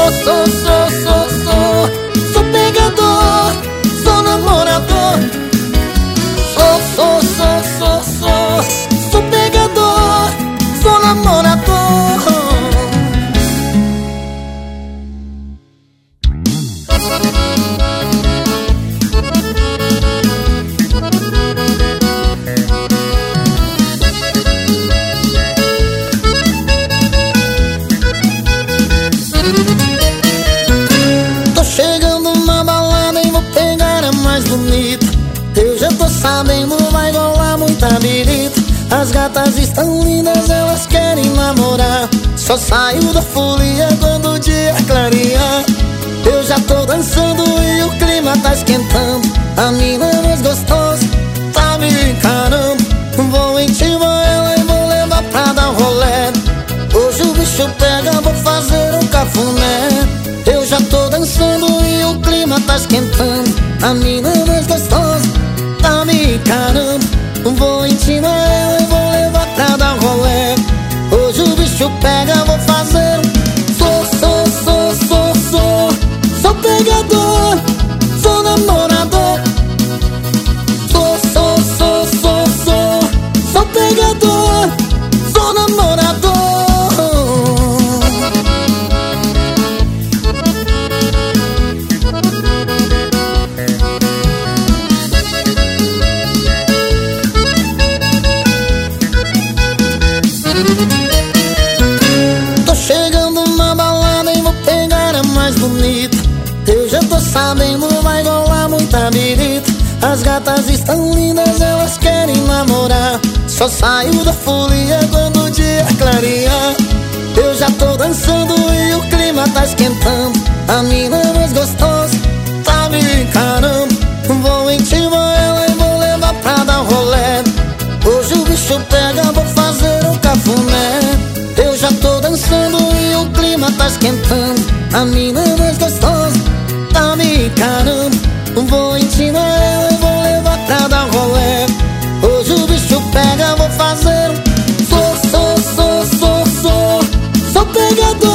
Sou pegador, sou namorador. Sou pegador, sou namorador. Tô chegando na balada e vou pegar a mais bonita. Eu já tô sabendo, vai rolar muita birita. As gatas estão lindas, elas querem namorar. Só saio da folia quando o dia clarear. Eu já tô dançando e o clima tá esquentando. A mina mais gostosa tá me encarando. Vou intimar ela e vou levar pra dar um rolê. Hoje o bicho pega, vou fazer um cafuné. Eu já tô dançando e o clima tá esquentando. A mina mais gostosa tá me encarando. Vou intimar ela e vou levar pra dar um rolê. Hoje o bicho pega, vou fazer um... Sou pegador, sou namorador. Sou pegador, sou namorador. Tô chegando na balada e vou pegar a mais bonita. Eu já tô sabendo, vai rolar muita birita. As gatas estão lindas, elas querem namorar. Só saio da folia quando o dia clarear. Eu já tô dançando e o clima tá esquentando. A mina mais gostosa tá me encarando. Vou intimar ela e vou levar pra dar um rolê. Hoje o bicho pega, vou fazer um cafuné. Eu já tô dançando e o clima tá esquentando. A mina mais gostosa tá me encarando. Vou intimar ela e vou levar pra dar um rolê. Hoje o bicho pega, vou fazer um... Sou pegador.